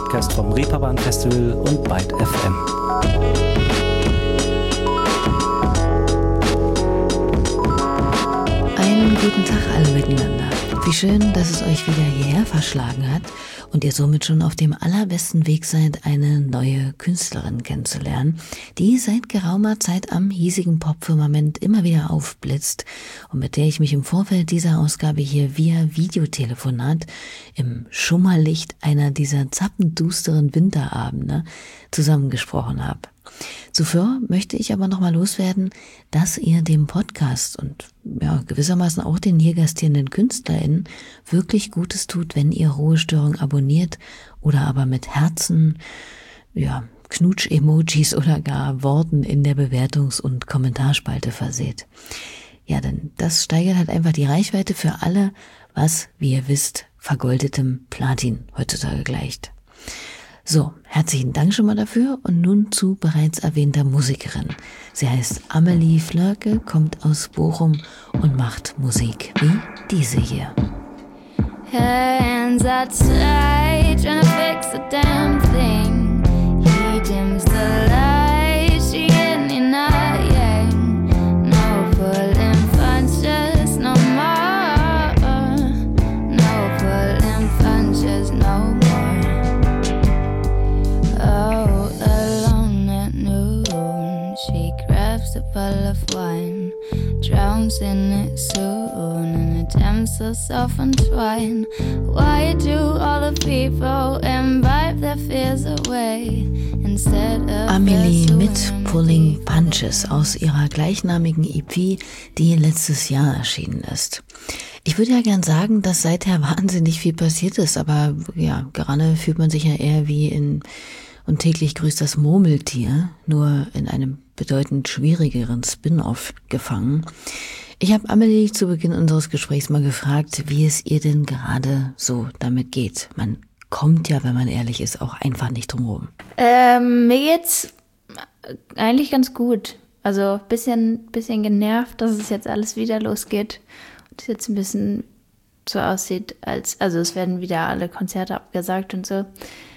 Podcast vom Reeperbahn Festival und Byte FM. Einen guten Tag alle miteinander. Wie schön, dass es euch wieder hierher verschlagen hat und ihr somit schon auf dem allerbesten Weg seid, eine neue Künstlerin kennenzulernen, die seit geraumer Zeit am hiesigen Popfirmament immer wieder aufblitzt und mit der ich mich im Vorfeld dieser Ausgabe hier via Videotelefonat im Schummerlicht einer dieser zappendusteren Winterabende zusammengesprochen habe. Zuvor möchte ich aber nochmal loswerden, dass ihr dem Podcast und ja gewissermaßen auch den hier gastierenden KünstlerInnen wirklich Gutes tut, wenn ihr Ruhestörung abonniert oder aber mit Herzen, Knutsch-Emojis oder gar Worten in der Bewertungs- und Kommentarspalte verseht. Ja, denn das steigert halt einfach die Reichweite für alle, was, wie ihr wisst, vergoldetem Platin heutzutage gleicht. So, herzlichen Dank schon mal dafür und nun zu bereits erwähnter Musikerin. Sie heißt Amelie Flörke, kommt aus Bochum und macht Musik wie diese hier. Hands outside, trying to fix the damn thing. He dims the light, she getting enough, yeah. No pulling punches no more. No pulling punches no more. Oh, alone at noon, she grabs a bottle of wine, drowns in it soon, and attempts to self-entwine. Why do all the people imbibe their fears away instead of Amelie mit Pulling Punches aus ihrer gleichnamigen EP, die letztes Jahr erschienen ist. Ich würde ja gern sagen, dass seither wahnsinnig viel passiert ist, aber ja, gerade fühlt man sich ja eher wie in Und täglich grüßt das Murmeltier, nur in einem bedeutend schwierigeren Spin-off gefangen. Ich habe Amelie zu Beginn unseres Gesprächs mal gefragt, wie es ihr denn gerade so damit geht. Man kommt ja, wenn man ehrlich ist, auch einfach nicht drum rum. Mir geht's eigentlich ganz gut. Also bisschen genervt, dass es jetzt alles wieder losgeht. Und es jetzt ein bisschen so aussieht, also es werden wieder alle Konzerte abgesagt und so.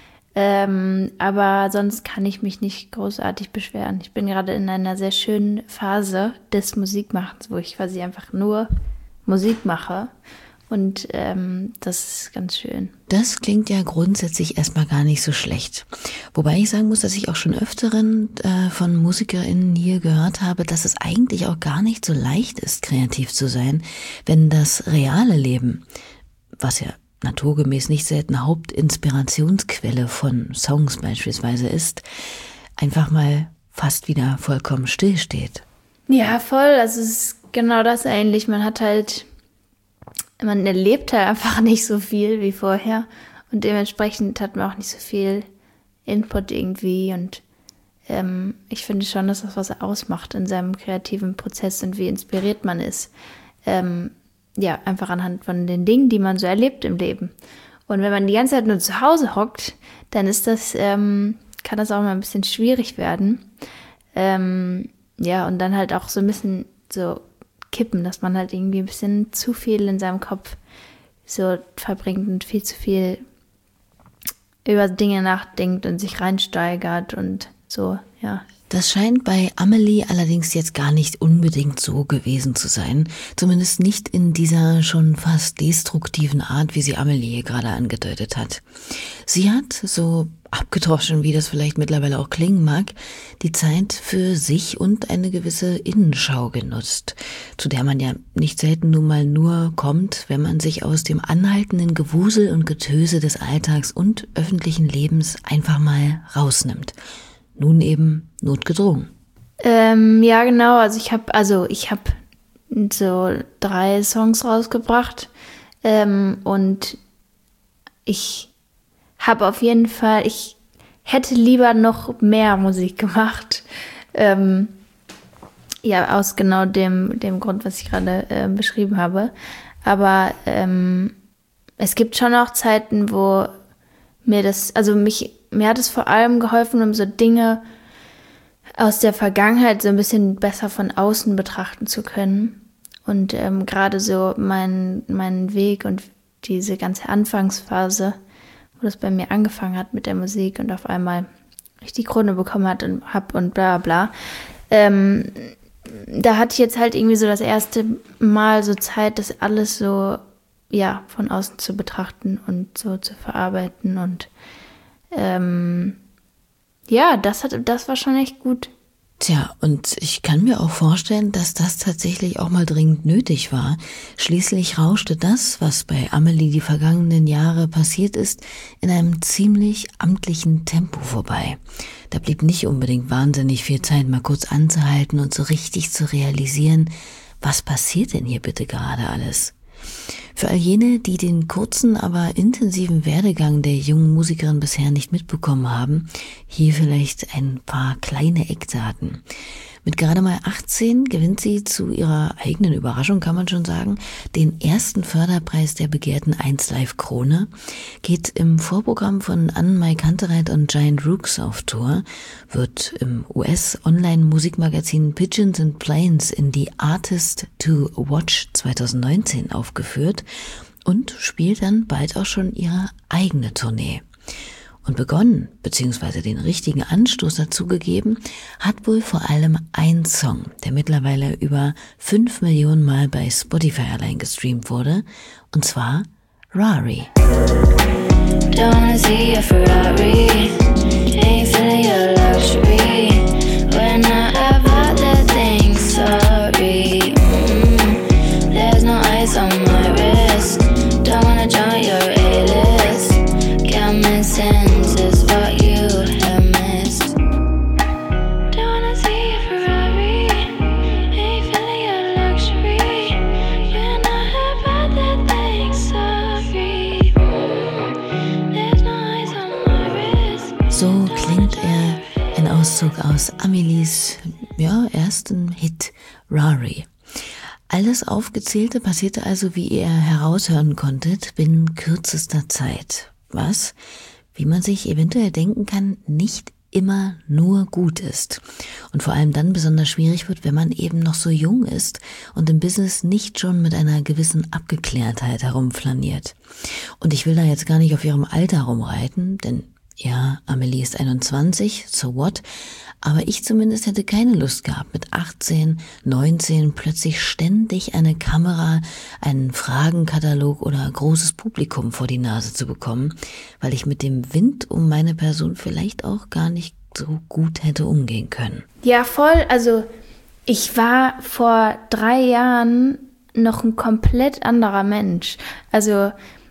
Aber sonst kann ich mich nicht großartig beschweren. Ich bin gerade in einer sehr schönen Phase des Musikmachens, wo ich quasi einfach nur Musik mache. Und das ist ganz schön. Das klingt ja grundsätzlich erstmal gar nicht so schlecht. Wobei ich sagen muss, dass ich auch schon öfteren von MusikerInnen hier gehört habe, dass es eigentlich auch gar nicht so leicht ist, kreativ zu sein, wenn das reale Leben, was ja naturgemäß nicht selten Hauptinspirationsquelle von Songs beispielsweise ist, einfach mal fast wieder vollkommen still steht. Ja, voll. Also es ist genau das eigentlich. Man erlebt halt einfach nicht so viel wie vorher und dementsprechend hat man auch nicht so viel Input irgendwie und ich finde schon, dass das was ausmacht in seinem kreativen Prozess und wie inspiriert man ist. Ja, einfach anhand von den Dingen, die man so erlebt im Leben. Und wenn man die ganze Zeit nur zu Hause hockt, dann ist das, kann das auch mal ein bisschen schwierig werden. Ja, und dann halt auch so ein bisschen so kippen, dass man halt irgendwie ein bisschen zu viel in seinem Kopf so verbringt und viel zu viel über Dinge nachdenkt und sich reinsteigert und so, ja. Das scheint bei Amelie allerdings jetzt gar nicht unbedingt so gewesen zu sein. Zumindest nicht in dieser schon fast destruktiven Art, wie sie Amelie hier gerade angedeutet hat. Sie hat, so abgedroschen wie das vielleicht mittlerweile auch klingen mag, die Zeit für sich und eine gewisse Innenschau genutzt, zu der man ja nicht selten nun mal nur kommt, wenn man sich aus dem anhaltenden Gewusel und Getöse des Alltags und öffentlichen Lebens einfach mal rausnimmt. Nun eben notgedrungen. Ja, genau. Also ich habe so 3 Songs rausgebracht und ich habe auf jeden Fall, ich hätte lieber noch mehr Musik gemacht. Ja, aus genau dem Grund, was ich gerade beschrieben habe. Aber es gibt schon auch Zeiten, wo mir hat es vor allem geholfen, um so Dinge aus der Vergangenheit so ein bisschen besser von außen betrachten zu können. Und gerade so meinen Weg und diese ganze Anfangsphase, das bei mir angefangen hat mit der Musik und auf einmal ich die Krone bekommen hab und bla bla. Da hatte ich jetzt halt irgendwie so das erste Mal so Zeit, das alles so, ja, von außen zu betrachten und so zu verarbeiten. Und ja, das war schon echt gut. Tja, und ich kann mir auch vorstellen, dass das tatsächlich auch mal dringend nötig war. Schließlich rauschte das, was bei Amelie die vergangenen Jahre passiert ist, in einem ziemlich amtlichen Tempo vorbei. Da blieb nicht unbedingt wahnsinnig viel Zeit, mal kurz anzuhalten und so richtig zu realisieren, was passiert denn hier bitte gerade alles? Für all jene, die den kurzen, aber intensiven Werdegang der jungen Musikerin bisher nicht mitbekommen haben, hier vielleicht ein paar kleine Eckdaten. Mit gerade mal 18 gewinnt sie zu ihrer eigenen Überraschung, kann man schon sagen, den ersten Förderpreis der begehrten 1Live Krone, geht im Vorprogramm von Anne-Mai Kantereit und Giant Rooks auf Tour, wird im US-Online-Musikmagazin Pigeons and Planes in die Artist to Watch 2019 aufgeführt und spielt dann bald auch schon ihre eigene Tournee. Und begonnen, beziehungsweise den richtigen Anstoß dazu gegeben, hat wohl vor allem ein Song, der mittlerweile über 5 Millionen Mal bei Spotify allein gestreamt wurde, und zwar Rari. Don't wanna see a Ferrari, ain't feeling your luxury, we're not about the thing, sorry, there's no ice on my wrist, don't wanna join your A-list, common sense is what you have missed. Don't wanna see a Ferrari, ain't feeling your luxury, we're not about the thing, sorry, there's no ice on my wrist. So klingt er, ein Auszug aus Amelies ersten Hit Rari. Alles Aufgezählte passierte also, wie ihr heraushören konntet, binnen kürzester Zeit. Was, wie man sich eventuell denken kann, nicht immer nur gut ist. Und vor allem dann besonders schwierig wird, wenn man eben noch so jung ist und im Business nicht schon mit einer gewissen Abgeklärtheit herumflaniert. Und ich will da jetzt gar nicht auf ihrem Alter rumreiten, denn ja, Amelie ist 21, so what? Aber ich zumindest hätte keine Lust gehabt, mit 18, 19 plötzlich ständig eine Kamera, einen Fragenkatalog oder großes Publikum vor die Nase zu bekommen, weil ich mit dem Wind um meine Person vielleicht auch gar nicht so gut hätte umgehen können. Ja, voll. Also ich war vor 3 Jahren noch ein komplett anderer Mensch. Also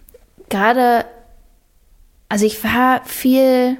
ich war viel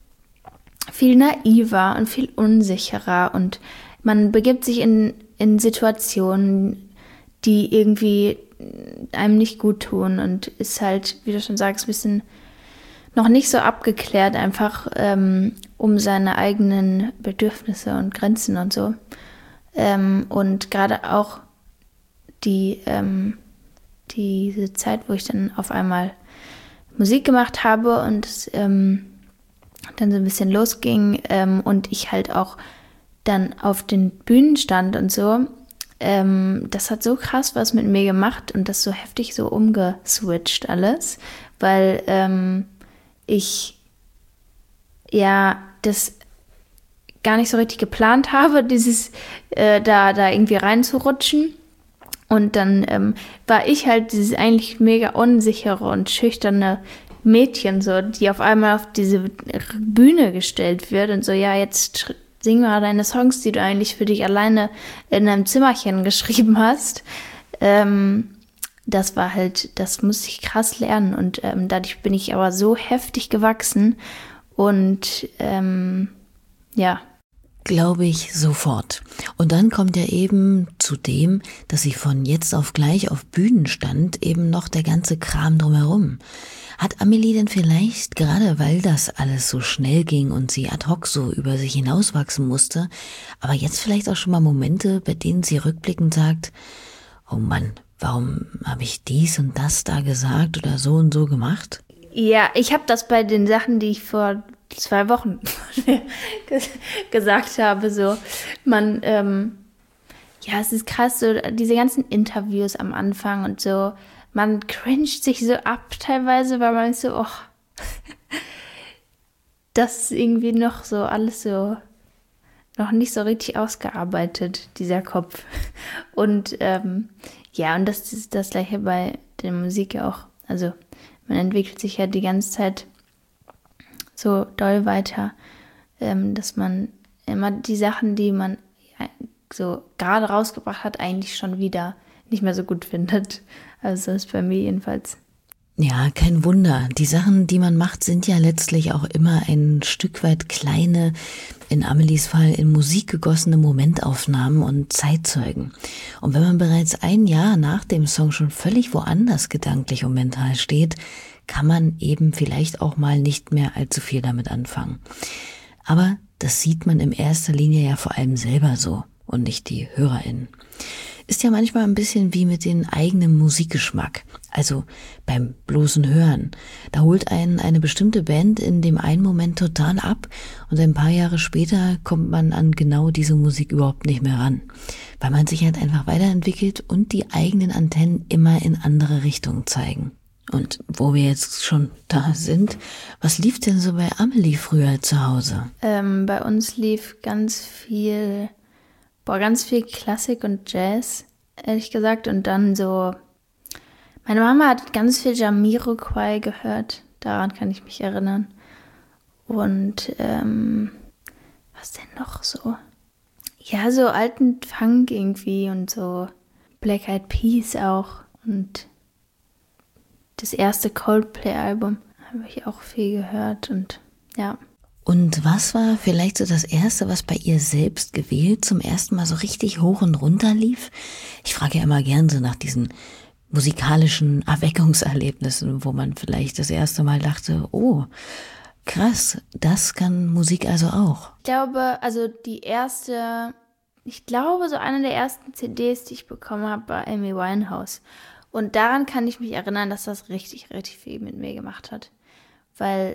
naiver und viel unsicherer und man begibt sich in Situationen, die irgendwie einem nicht gut tun und ist halt, wie du schon sagst, ein bisschen noch nicht so abgeklärt, einfach um seine eigenen Bedürfnisse und Grenzen und so. Und gerade auch diese Zeit, wo ich dann auf einmal Musik gemacht habe und es dann so ein bisschen losging und ich halt auch dann auf den Bühnen stand und so, das hat so krass was mit mir gemacht und das so heftig so umgeswitcht alles, weil ich ja das gar nicht so richtig geplant habe, dieses da irgendwie reinzurutschen. Und dann war ich halt dieses eigentlich mega unsichere und schüchterne Mädchen, so, die auf einmal auf diese Bühne gestellt wird und so, ja, jetzt sing mal deine Songs, die du eigentlich für dich alleine in einem Zimmerchen geschrieben hast. Das war halt, das musste ich krass lernen und dadurch bin ich aber so heftig gewachsen und ja. Glaube ich sofort. Und dann kommt ja eben zu dem, dass sie von jetzt auf gleich auf Bühnen stand, eben noch der ganze Kram drumherum. Hat Amelie denn vielleicht, gerade weil das alles so schnell ging und sie ad hoc so über sich hinauswachsen musste, aber jetzt vielleicht auch schon mal Momente, bei denen sie rückblickend sagt, oh Mann, warum habe ich dies und das da gesagt oder so und so gemacht? Ja, ich habe das bei den Sachen, die ich vor 2 Wochen gesagt habe, so, es ist krass, so diese ganzen Interviews am Anfang und so, man cringet sich so ab teilweise, weil man ist so, das ist irgendwie noch so alles so, noch nicht so richtig ausgearbeitet, dieser Kopf. Und und das ist das Gleiche bei der Musik ja auch. Also man entwickelt sich ja die ganze Zeit so doll weiter, dass man immer die Sachen, die man so gerade rausgebracht hat, eigentlich schon wieder nicht mehr so gut findet. Also das ist bei mir jedenfalls. Ja, kein Wunder. Die Sachen, die man macht, sind ja letztlich auch immer ein Stück weit kleine, in Amelies Fall in Musik gegossene Momentaufnahmen und Zeitzeugen. Und wenn man bereits ein Jahr nach dem Song schon völlig woanders gedanklich und mental steht, kann man eben vielleicht auch mal nicht mehr allzu viel damit anfangen. Aber das sieht man in erster Linie ja vor allem selber so und nicht die HörerInnen. Ist ja manchmal ein bisschen wie mit dem eigenen Musikgeschmack, also beim bloßen Hören. Da holt einen eine bestimmte Band in dem einen Moment total ab und ein paar Jahre später kommt man an genau diese Musik überhaupt nicht mehr ran, weil man sich halt einfach weiterentwickelt und die eigenen Antennen immer in andere Richtungen zeigen. Und wo wir jetzt schon da sind, was lief denn so bei Amelie früher zu Hause? Bei uns lief ganz viel Klassik und Jazz, ehrlich gesagt. Und dann so, meine Mama hat ganz viel Jamiroquai gehört, daran kann ich mich erinnern. Und was denn noch so? Ja, so alten Funk irgendwie und so Black Eyed Peas auch. Und das erste Coldplay-Album habe ich auch viel gehört und ja. Und was war vielleicht so das Erste, was bei ihr selbst gewählt zum ersten Mal so richtig hoch und runter lief? Ich frage ja immer gern so nach diesen musikalischen Erweckungserlebnissen, wo man vielleicht das erste Mal dachte, oh, krass, das kann Musik also auch. Ich glaube, so eine der ersten CDs, die ich bekommen habe, war Amy Winehouse. Und daran kann ich mich erinnern, dass das richtig, richtig viel mit mir gemacht hat. Weil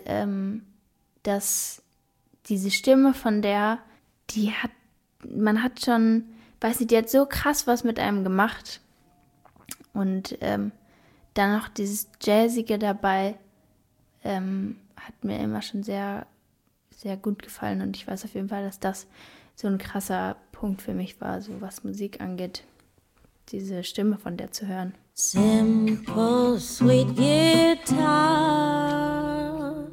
diese Stimme von der, die hat so krass was mit einem gemacht. Und dann noch dieses Jazzige dabei hat mir immer schon sehr, sehr gut gefallen. Und ich weiß auf jeden Fall, dass das so ein krasser Punkt für mich war, so was Musik angeht, diese Stimme von der zu hören. Simple, sweet guitar,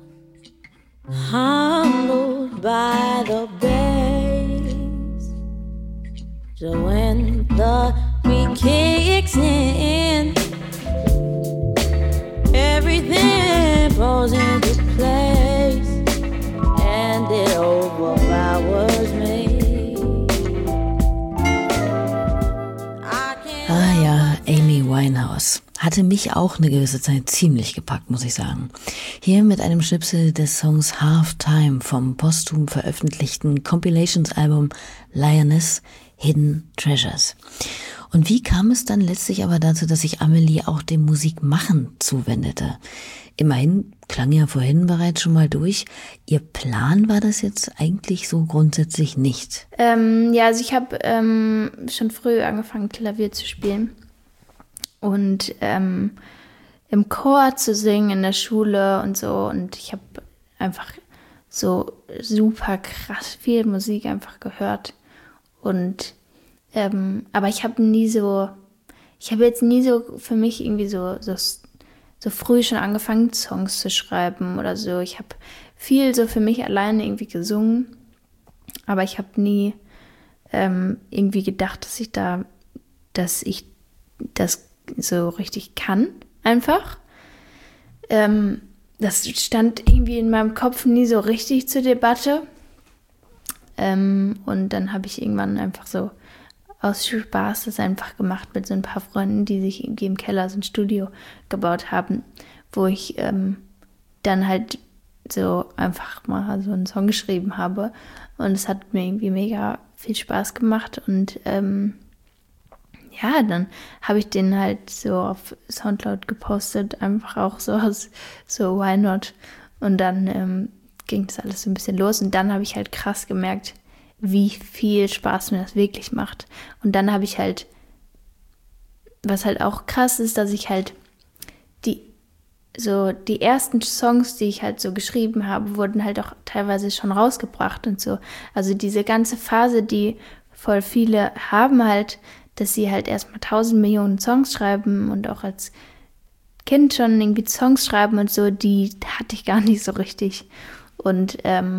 humbled by the bass. So when the beat kicks in, everything falls into place, and it overpowers me. Amy Winehouse hatte mich auch eine gewisse Zeit ziemlich gepackt, muss ich sagen. Hier mit einem Schnipsel des Songs Half Time vom posthum veröffentlichten Compilations-Album Lioness Hidden Treasures. Und wie kam es dann letztlich aber dazu, dass sich Amelie auch dem Musikmachen zuwendete? Immerhin klang ja vorhin bereits schon mal durch, ihr Plan war das jetzt eigentlich so grundsätzlich nicht. Also ich habe schon früh angefangen, Klavier zu spielen. Und im Chor zu singen in der Schule und so. Und ich habe einfach so super krass viel Musik einfach gehört. Und aber ich habe jetzt nie so für mich irgendwie so früh schon angefangen, Songs zu schreiben oder so. Ich habe viel so für mich alleine irgendwie gesungen. Aber ich habe nie irgendwie gedacht, dass ich das so richtig kann, einfach. Das stand irgendwie in meinem Kopf nie so richtig zur Debatte. Und dann habe ich irgendwann einfach so aus Spaß das einfach gemacht mit so ein paar Freunden, die sich irgendwie im Keller so ein Studio gebaut haben, wo ich dann halt so einfach mal so einen Song geschrieben habe. Und es hat mir irgendwie mega viel Spaß gemacht und dann habe ich den halt so auf Soundcloud gepostet, einfach auch so why not? Und dann ging das alles so ein bisschen los und dann habe ich halt krass gemerkt, wie viel Spaß mir das wirklich macht. Und dann habe ich halt, was halt auch krass ist, dass ich halt so die ersten Songs, die ich halt so geschrieben habe, wurden halt auch teilweise schon rausgebracht und so. Also diese ganze Phase, die voll viele haben halt, dass sie halt erstmal 1000 Millionen Songs schreiben und auch als Kind schon irgendwie Songs schreiben und so, die hatte ich gar nicht so richtig. Und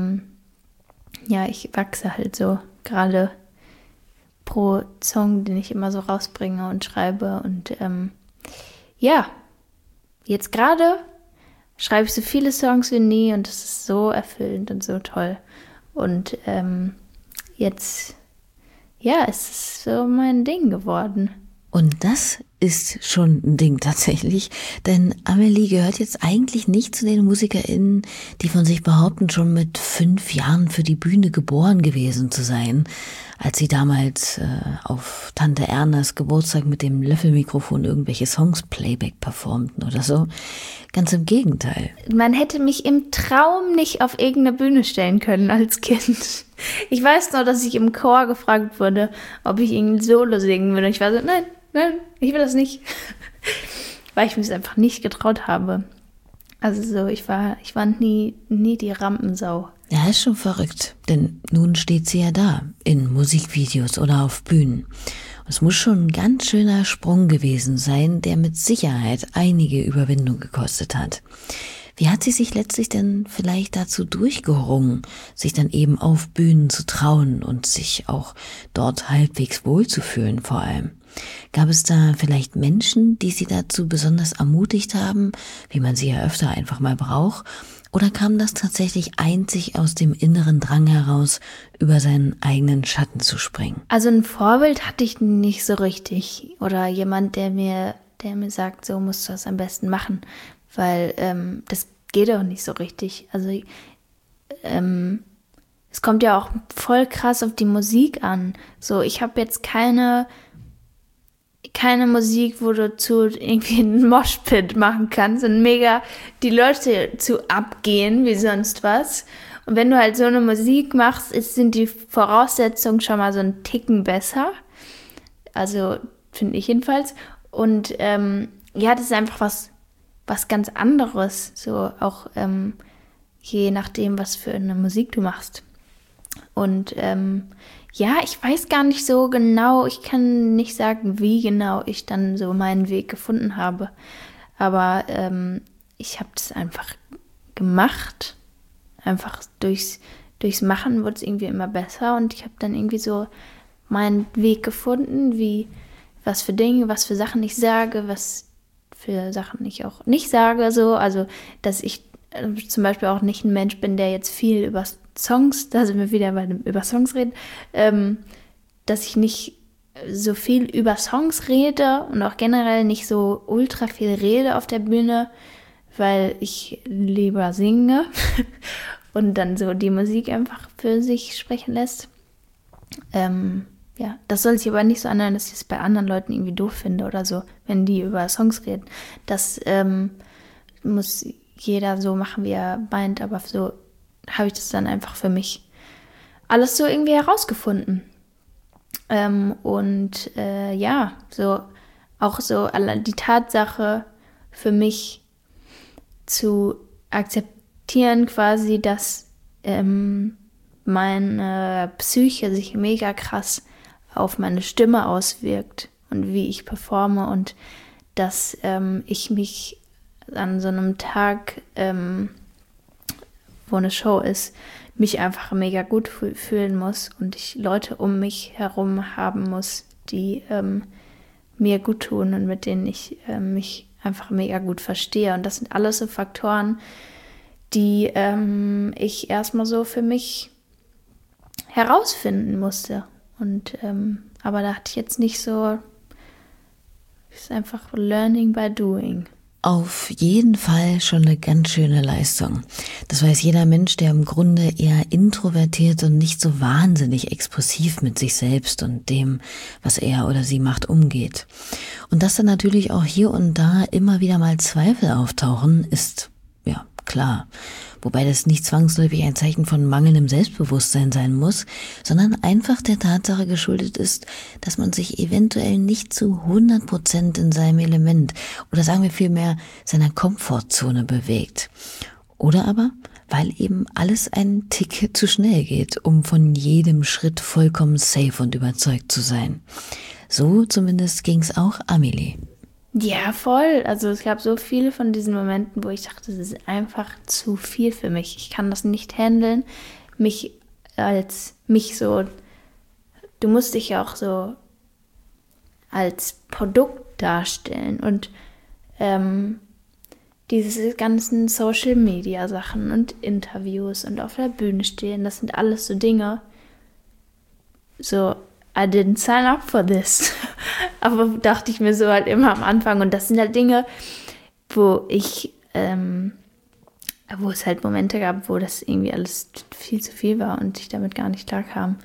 ja, ich wachse halt so gerade pro Song, den ich immer so rausbringe und schreibe. Und ja, jetzt gerade schreibe ich so viele Songs wie nie und das ist so erfüllend und so toll. Und jetzt, ja, es ist so mein Ding geworden. Und das ist schon ein Ding tatsächlich, denn Amelie gehört jetzt eigentlich nicht zu den MusikerInnen, die von sich behaupten, schon mit 5 Jahren für die Bühne geboren gewesen zu sein, als sie damals auf Tante Ernas Geburtstag mit dem Löffelmikrofon irgendwelche Songs Playback performten oder so. Ganz im Gegenteil. Man hätte mich im Traum nicht auf irgendeine Bühne stellen können als Kind. Ich weiß noch, dass ich im Chor gefragt wurde, ob ich irgendein Solo singen würde. Ich war so, nein, ich will das nicht. Weil ich mich einfach nicht getraut habe. Also so, ich war nie die Rampensau. Ja, ist schon verrückt, denn nun steht sie ja da, in Musikvideos oder auf Bühnen. Es muss schon ein ganz schöner Sprung gewesen sein, der mit Sicherheit einige Überwindung gekostet hat. Wie hat sie sich letztlich denn vielleicht dazu durchgerungen, sich dann eben auf Bühnen zu trauen und sich auch dort halbwegs wohlzufühlen vor allem? Gab es da vielleicht Menschen, die sie dazu besonders ermutigt haben, wie man sie ja öfter einfach mal braucht? Oder kam das tatsächlich einzig aus dem inneren Drang heraus, über seinen eigenen Schatten zu springen? Also ein Vorbild hatte ich nicht so richtig. Oder jemand, der mir sagt, so musst du das am besten machen. Weil das geht auch nicht so richtig. Also es kommt ja auch voll krass auf die Musik an. So, ich habe jetzt keine Musik, wo du zu irgendwie einen Moshpit machen kannst und mega die Leute zu abgehen wie sonst was. Und wenn du halt so eine Musik machst, sind die Voraussetzungen schon mal so einen Ticken besser. Also finde ich jedenfalls. Und ja, das ist einfach was ganz anderes. So auch je nachdem, was für eine Musik du machst. Und ja, ich weiß gar nicht so genau, ich kann nicht sagen, wie genau ich dann so meinen Weg gefunden habe. Aber ich habe das einfach gemacht. Einfach durchs Machen wurde es irgendwie immer besser und ich habe dann irgendwie so meinen Weg gefunden, was für Dinge, was für Sachen ich sage, was für Sachen ich auch nicht sage. So. Also, dass ich zum Beispiel auch nicht ein Mensch bin, der jetzt viel über Songs, da sind wir wieder bei dem über Songs reden, dass ich nicht so viel über Songs rede und auch generell nicht so ultra viel rede auf der Bühne, weil ich lieber singe und dann so die Musik einfach für sich sprechen lässt. Ja, das soll sich aber nicht so anhören, dass ich es bei anderen Leuten irgendwie doof finde oder so, wenn die über Songs reden. Das muss jeder so machen, wie er meint, aber so habe ich das dann einfach für mich alles so irgendwie herausgefunden. Und ja, so auch so die Tatsache für mich zu akzeptieren quasi, dass meine Psyche sich mega krass auf meine Stimme auswirkt und wie ich performe und dass ich mich an so einem Tag, wo eine Show ist, mich einfach mega gut fühlen muss und ich Leute um mich herum haben muss, die mir gut tun und mit denen ich mich einfach mega gut verstehe. Und das sind alles so Faktoren, die ich erstmal so für mich herausfinden musste. Und aber da hatte ich jetzt nicht so, es ist einfach Learning by Doing. Auf jeden Fall schon eine ganz schöne Leistung. Das weiß jeder Mensch, der im Grunde eher introvertiert und nicht so wahnsinnig expressiv mit sich selbst und dem, was er oder sie macht, umgeht. Und dass dann natürlich auch hier und da immer wieder mal Zweifel auftauchen, ist ja klar. wobei das nicht zwangsläufig ein Zeichen von mangelndem Selbstbewusstsein sein muss, sondern einfach der Tatsache geschuldet ist, dass man sich eventuell nicht zu 100% in seinem Element oder sagen wir vielmehr seiner Komfortzone bewegt. Oder aber, weil eben alles einen Tick zu schnell geht, um von jedem Schritt vollkommen safe und überzeugt zu sein. So zumindest ging's auch Amelie. Ja, voll. Also es gab so viele von diesen Momenten, wo ich dachte, das ist einfach zu viel für mich. Ich kann das nicht handeln. Du musst dich ja auch so als Produkt darstellen und diese ganzen Social-Media-Sachen und Interviews und auf der Bühne stehen, das sind alles so Dinge, so, I didn't sign up for this. Aber dachte ich mir so halt immer am Anfang. Und das sind halt Dinge, wo es halt Momente gab, wo das irgendwie alles viel zu viel war und ich damit gar nicht klarkam.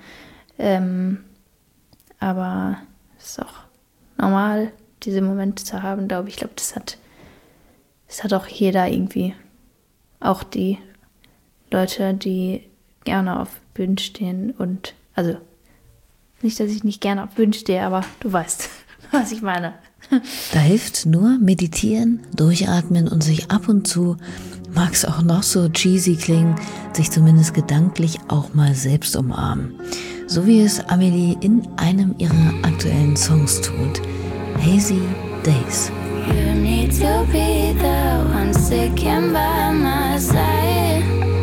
Aber es ist auch normal, diese Momente zu haben, glaube ich. Ich glaube, das hat auch jeder irgendwie. Auch die Leute, die gerne auf Bühnen stehen und, also, nicht, dass ich nicht gerne auf Bühnen stehe, aber du weißt, was ich meine. Da hilft nur meditieren, durchatmen und sich ab und zu, mag es auch noch so cheesy klingen, sich zumindest gedanklich auch mal selbst umarmen. So wie es Amelie in einem ihrer aktuellen Songs tut. Hazy Days. You need to be the one sticking by my side,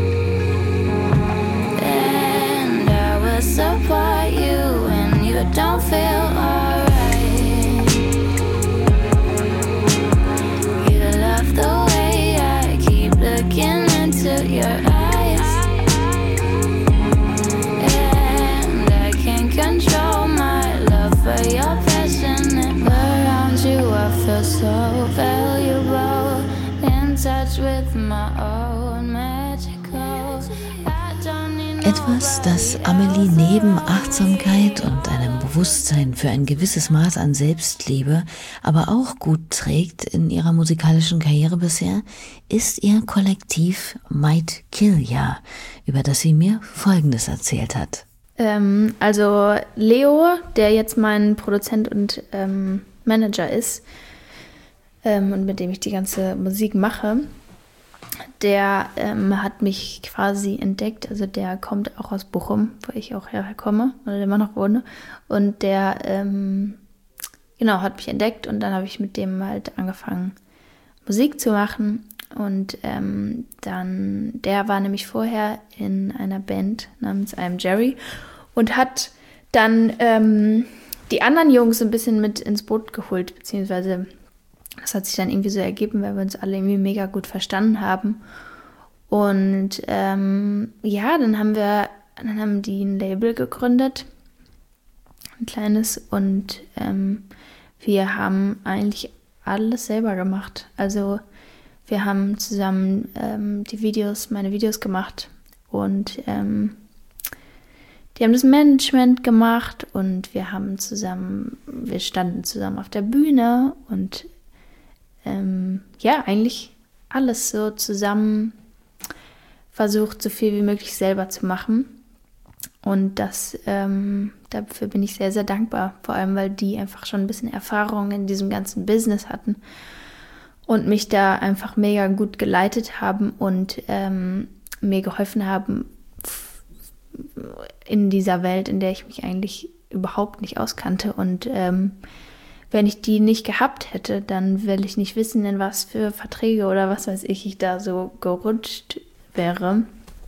and I will support you when you don't feel alright. You love the way I keep looking into your eyes, and I can't control my love for your passion. And around you I feel so valuable, in touch with my own magical. Etwas, das Amelie neben Achtsamkeit und einem Bewusstsein für ein gewisses Maß an Selbstliebe aber auch gut trägt in ihrer musikalischen Karriere bisher, ist ihr Kollektiv Might Kill Ya, über das sie mir Folgendes erzählt hat. Also Leo, der jetzt mein Produzent und Manager ist und mit dem ich die ganze Musik mache, der hat mich quasi entdeckt. Also der kommt auch aus Bochum, wo ich auch herkomme oder immer noch wohne. Und der hat mich entdeckt und dann habe ich mit dem halt angefangen, Musik zu machen. Und dann, der war nämlich vorher in einer Band namens I Am Jerry und hat dann die anderen Jungs ein bisschen mit ins Boot geholt, beziehungsweise das hat sich dann irgendwie so ergeben, weil wir uns alle irgendwie mega gut verstanden haben. Und dann haben die ein Label gegründet, ein kleines, und wir haben eigentlich alles selber gemacht. Also wir haben zusammen meine Videos gemacht und die haben das Management gemacht und wir standen zusammen auf der Bühne und eigentlich alles so zusammen versucht, so viel wie möglich selber zu machen. Und dafür bin ich sehr, sehr dankbar. Vor allem, weil die einfach schon ein bisschen Erfahrung in diesem ganzen Business hatten und mich da einfach mega gut geleitet haben und mir geholfen haben in dieser Welt, in der ich mich eigentlich überhaupt nicht auskannte. Und wenn ich die nicht gehabt hätte, dann will ich nicht wissen, in was für Verträge oder was weiß ich da so gerutscht wäre.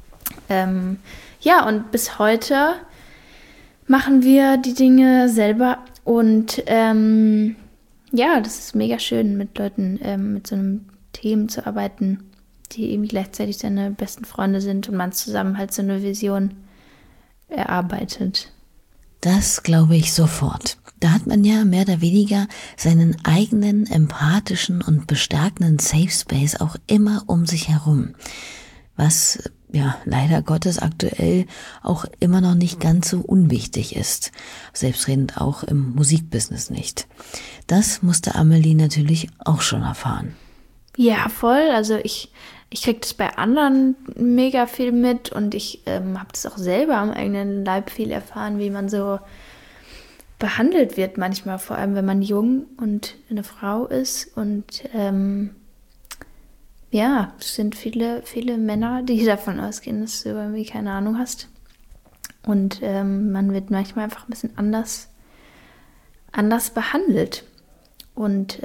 Und bis heute machen wir die Dinge selber und das ist mega schön, mit Leuten, mit so einem Team zu arbeiten, die eben gleichzeitig deine besten Freunde sind und man zusammen halt so eine Vision erarbeitet. Das glaube ich sofort. Da hat man ja mehr oder weniger seinen eigenen empathischen und bestärkenden Safe Space auch immer um sich herum. Was ja leider Gottes aktuell auch immer noch nicht ganz so unwichtig ist. Selbstredend auch im Musikbusiness nicht. Das musste Amelie natürlich auch schon erfahren. Ja, voll. Also ich ich kriege das bei anderen mega viel mit und ich habe das auch selber am eigenen Leib viel erfahren, wie man so behandelt wird manchmal, vor allem wenn man jung und eine Frau ist. Und es sind viele Männer, die davon ausgehen, dass du irgendwie keine Ahnung hast. Und man wird manchmal einfach ein bisschen anders behandelt. Und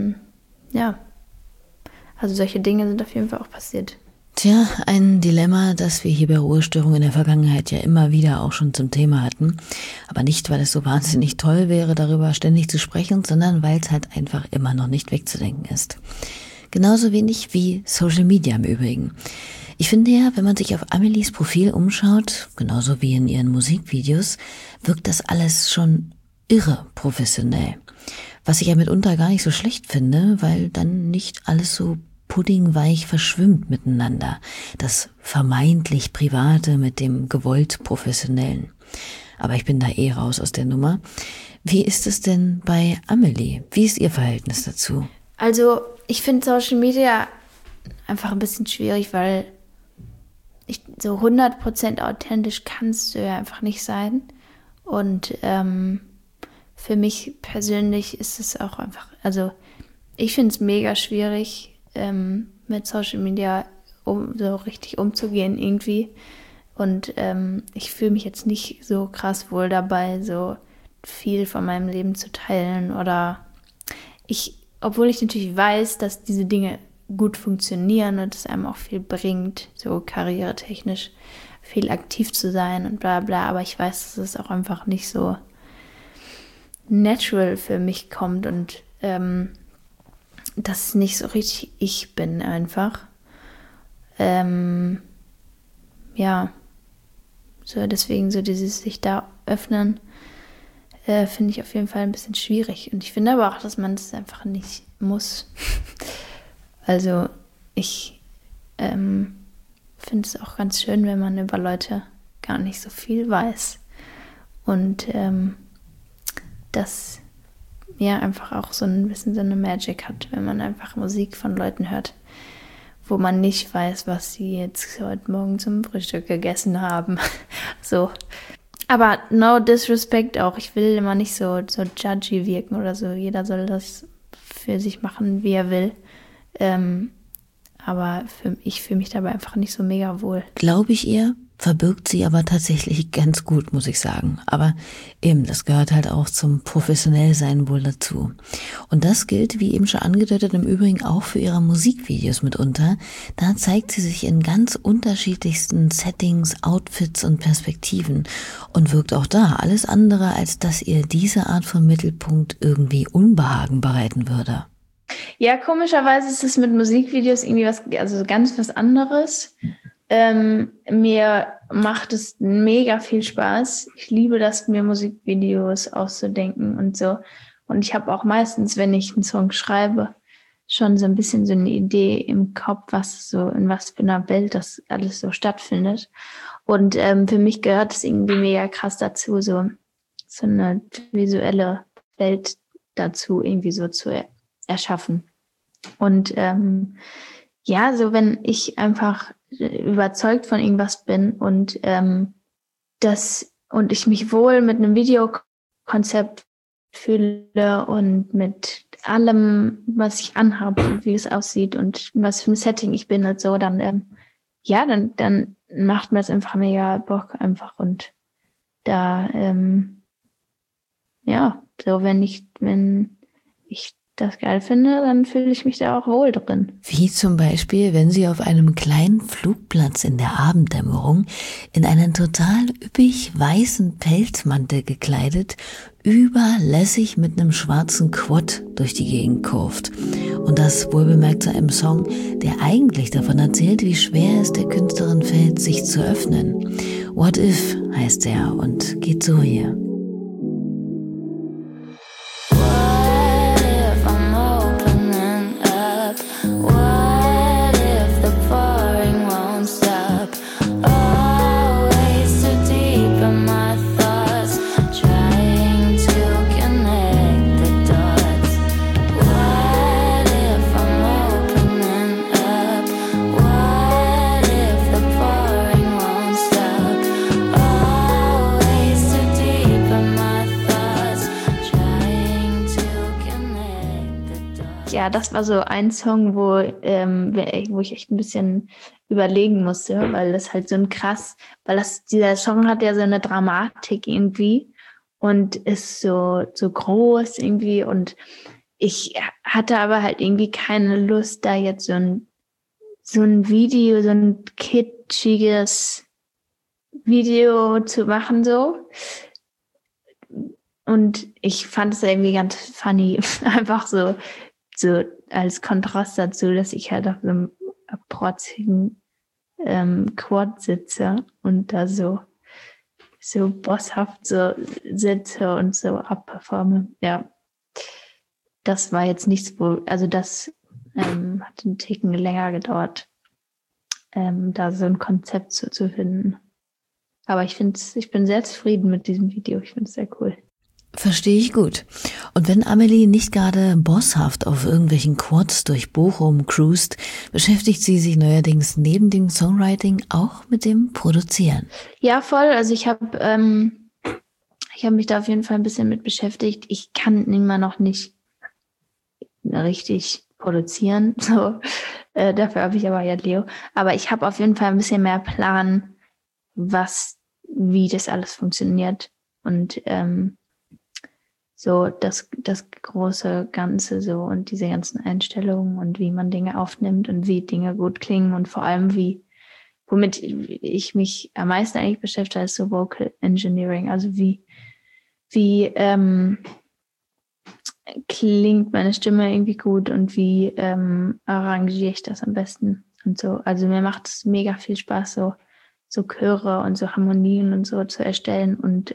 also solche Dinge sind auf jeden Fall auch passiert. Tja, ein Dilemma, das wir hier bei Ruhestörung in der Vergangenheit ja immer wieder auch schon zum Thema hatten. Aber nicht, weil es so wahnsinnig toll wäre, darüber ständig zu sprechen, sondern weil es halt einfach immer noch nicht wegzudenken ist. Genauso wenig wie Social Media im Übrigen. Ich finde ja, wenn man sich auf Amelies Profil umschaut, genauso wie in ihren Musikvideos, wirkt das alles schon irre professionell. Was ich ja mitunter gar nicht so schlecht finde, weil dann nicht alles so puddingweich verschwimmt miteinander. Das vermeintlich Private mit dem gewollt Professionellen. Aber ich bin da raus aus der Nummer. Wie ist es denn bei Amelie? Wie ist ihr Verhältnis dazu? Also ich finde Social Media einfach ein bisschen schwierig, weil so 100% authentisch kannst du ja einfach nicht sein. Und für mich persönlich ist es auch einfach, also ich finde es mega schwierig, mit Social Media so richtig umzugehen irgendwie. Und ich fühle mich jetzt nicht so krass wohl dabei, so viel von meinem Leben zu teilen. Oder obwohl ich natürlich weiß, dass diese Dinge gut funktionieren und es einem auch viel bringt, so karrieretechnisch viel aktiv zu sein und bla bla. Aber ich weiß, dass es auch einfach nicht so natural für mich kommt und dass nicht so richtig ich bin einfach. So deswegen so dieses sich da öffnen, finde ich auf jeden Fall ein bisschen schwierig. Und ich finde aber auch, dass man das einfach nicht muss. Also ich finde es auch ganz schön, wenn man über Leute gar nicht so viel weiß. Und das einfach auch so ein bisschen so eine Magic hat, wenn man einfach Musik von Leuten hört, wo man nicht weiß, was sie jetzt heute Morgen zum Frühstück gegessen haben. So. Aber no disrespect auch. Ich will immer nicht so judgy wirken oder so. Jeder soll das für sich machen, wie er will. Aber ich fühle mich dabei einfach nicht so mega wohl. Glaube ich ihr, verbirgt sie aber tatsächlich ganz gut, muss ich sagen. Aber eben, das gehört halt auch zum Professionellsein wohl dazu. Und das gilt, wie eben schon angedeutet, im Übrigen auch für ihre Musikvideos mitunter. Da zeigt sie sich in ganz unterschiedlichsten Settings, Outfits und Perspektiven und wirkt auch da alles andere, als dass ihr diese Art von Mittelpunkt irgendwie Unbehagen bereiten würde. Ja, komischerweise ist es mit Musikvideos irgendwie ganz was anderes. Mir macht es mega viel Spaß. Ich liebe das, mir Musikvideos auszudenken und so. Und ich habe auch meistens, wenn ich einen Song schreibe, schon so ein bisschen so eine Idee im Kopf, in was für einer Welt das alles so stattfindet. Und für mich gehört es irgendwie mega krass dazu, so eine visuelle Welt dazu irgendwie so zu erschaffen. Und so wenn ich einfach überzeugt von irgendwas bin und ich mich wohl mit einem Videokonzept fühle und mit allem, was ich anhabe, wie es aussieht und was für ein Setting ich bin und so, dann macht mir das einfach mega Bock einfach. Und da wenn ich das geil finde, dann fühle ich mich da auch wohl drin. Wie zum Beispiel, wenn sie auf einem kleinen Flugplatz in der Abenddämmerung in einen total üppig weißen Pelzmantel gekleidet, überlässig mit einem schwarzen Quad durch die Gegend kurft. Und das wohlbemerkt zu einem Song, der eigentlich davon erzählt, wie schwer es der Künstlerin fällt, sich zu öffnen. What If heißt er und geht so hier. What ja, das war so ein Song, wo ich echt ein bisschen überlegen musste, weil das halt dieser Song hat ja so eine Dramatik irgendwie und ist so groß irgendwie und ich hatte aber halt irgendwie keine Lust, da jetzt so ein Video, so ein kitschiges Video zu machen, so. Und ich fand es irgendwie ganz funny, einfach so als Kontrast dazu, dass ich halt auf so einem protzigen Quad sitze und da so bosshaft so sitze und so abperforme. Ja, das war jetzt nichts, das hat einen Ticken länger gedauert, da so ein Konzept zu finden. Aber ich bin sehr zufrieden mit diesem Video. Ich finde es sehr cool. Verstehe ich gut. Und wenn Amelie nicht gerade bosshaft auf irgendwelchen Quads durch Bochum cruist, beschäftigt sie sich neuerdings neben dem Songwriting auch mit dem Produzieren. Ja, voll. Also ich habe mich da auf jeden Fall ein bisschen mit beschäftigt. Ich kann immer noch nicht richtig produzieren. So, dafür habe ich aber ja Leo. Aber ich habe auf jeden Fall ein bisschen mehr Plan, wie das alles funktioniert. Und so das große Ganze so und diese ganzen Einstellungen und wie man Dinge aufnimmt und wie Dinge gut klingen und vor allem womit ich mich am meisten eigentlich beschäftige, ist so Vocal Engineering. Also wie klingt meine Stimme irgendwie gut und wie arrangiere ich das am besten und so. Also mir macht es mega viel Spaß, so Chöre und so Harmonien und so zu erstellen und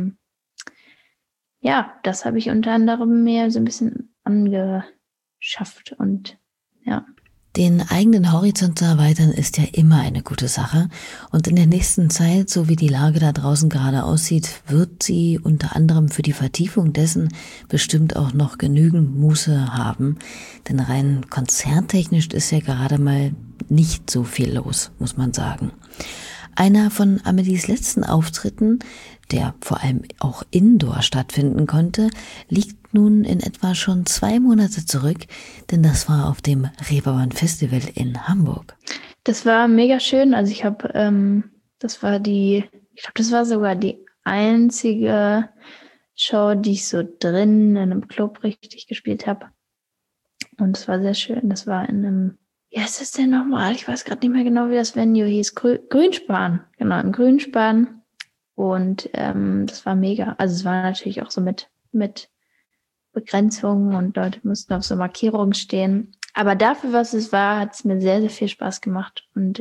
ja, das habe ich unter anderem mir so ein bisschen angeschafft und ja. Den eigenen Horizont zu erweitern ist ja immer eine gute Sache und in der nächsten Zeit, so wie die Lage da draußen gerade aussieht, wird sie unter anderem für die Vertiefung dessen bestimmt auch noch genügend Muße haben, denn rein konzerttechnisch ist ja gerade mal nicht so viel los, muss man sagen. Einer von Amelies letzten Auftritten, der vor allem auch indoor stattfinden konnte, liegt nun in etwa schon 2 Monate zurück, denn das war auf dem Reeperbahn Festival in Hamburg. Das war mega schön. Also ich glaube, das war sogar die einzige Show, die ich so drin in einem Club richtig gespielt habe. Und es war sehr schön. Das war in einem, wie heißt das denn nochmal? Ich weiß gerade nicht mehr genau, wie das Venue hieß. Grünspan. Genau, im Grünspan. Und das war mega. Also es war natürlich auch so mit Begrenzungen und Leute mussten auf so Markierungen stehen. Aber dafür, was es war, hat es mir sehr, sehr viel Spaß gemacht. Und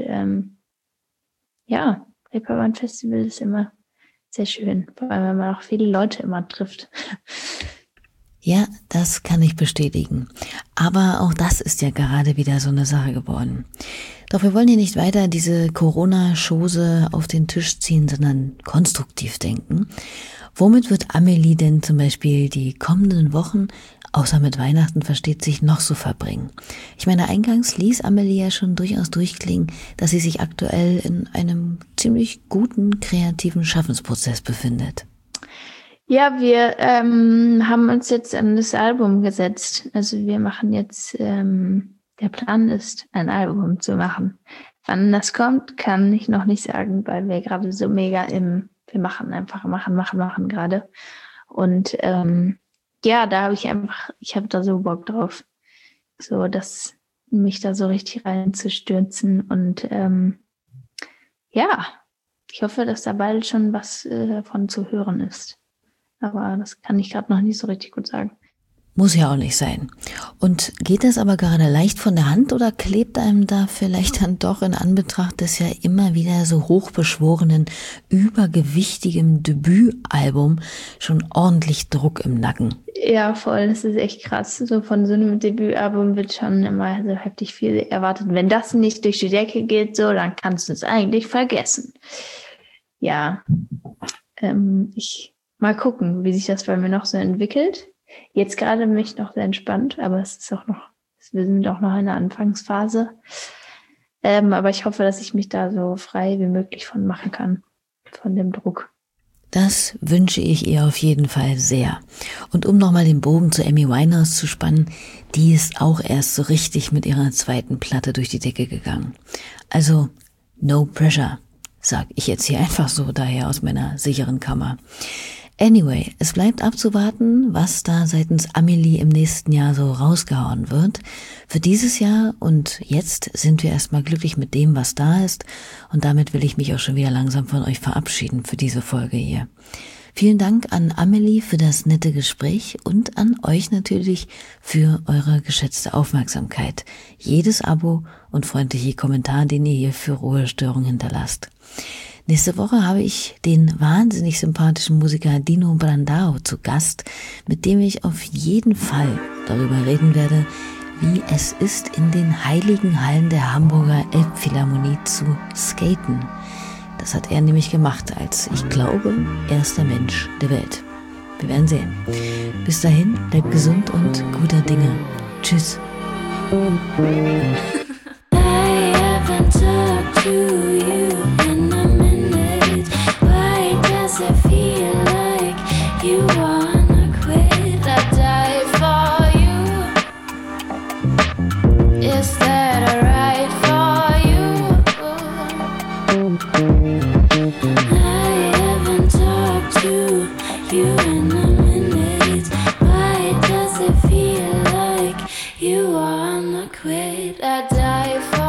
ja, Reeperbahn Festival ist immer sehr schön, vor allem wenn man auch viele Leute immer trifft. Ja, das kann ich bestätigen. Aber auch das ist ja gerade wieder so eine Sache geworden. Doch wir wollen hier nicht weiter diese Corona-Chose auf den Tisch ziehen, sondern konstruktiv denken. Womit wird Amelie denn zum Beispiel die kommenden Wochen, außer mit Weihnachten versteht sich, noch so verbringen? Ich meine, eingangs ließ Amelie ja schon durchaus durchklingen, dass sie sich aktuell in einem ziemlich guten kreativen Schaffensprozess befindet. Ja, wir haben uns jetzt an das Album gesetzt. Also wir machen jetzt, der Plan ist, ein Album zu machen. Wann das kommt, kann ich noch nicht sagen, weil wir gerade so mega wir machen gerade. Und ja, da habe ich habe da so Bock drauf, so mich da so richtig reinzustürzen. Und ja, ich hoffe, dass da bald schon was davon zu hören ist. Aber das kann ich gerade noch nicht so richtig gut sagen. Muss ja auch nicht sein. Und geht das aber gerade leicht von der Hand oder klebt einem da vielleicht dann doch in Anbetracht des ja immer wieder so hochbeschworenen, übergewichtigem Debütalbum schon ordentlich Druck im Nacken? Ja, voll. Das ist echt krass. So von so einem Debütalbum wird schon immer so heftig viel erwartet. Wenn das nicht durch die Decke geht, so, dann kannst du es eigentlich vergessen. Ja, mal gucken, wie sich das bei mir noch so entwickelt. Jetzt gerade bin ich noch sehr entspannt, aber wir sind auch noch in der Anfangsphase. Aber ich hoffe, dass ich mich da so frei wie möglich von machen kann, von dem Druck. Das wünsche ich ihr auf jeden Fall sehr. Und um nochmal den Bogen zu Amy Winehouse zu spannen, die ist auch erst so richtig mit ihrer zweiten Platte durch die Decke gegangen. Also no pressure, sag ich jetzt hier einfach so daher aus meiner sicheren Kammer. Anyway, es bleibt abzuwarten, was da seitens Amelie im nächsten Jahr so rausgehauen wird. Für dieses Jahr und jetzt sind wir erstmal glücklich mit dem, was da ist. Und damit will ich mich auch schon wieder langsam von euch verabschieden für diese Folge hier. Vielen Dank an Amelie für das nette Gespräch und an euch natürlich für eure geschätzte Aufmerksamkeit. Jedes Abo und freundliche Kommentar, den ihr hier für Ruhestörung hinterlasst. Nächste Woche habe ich den wahnsinnig sympathischen Musiker Dino Brandao zu Gast, mit dem ich auf jeden Fall darüber reden werde, wie es ist, in den heiligen Hallen der Hamburger Elbphilharmonie zu skaten. Das hat er nämlich gemacht als, ich glaube, erster Mensch der Welt. Wir werden sehen. Bis dahin, bleibt gesund und guter Dinge. Tschüss. I haven't talked to you in a minute. Why does it feel like you wanna quit? I die for you. Is that alright for you? I haven't talked to you in a minute. Why does it feel like you wanna quit? I die for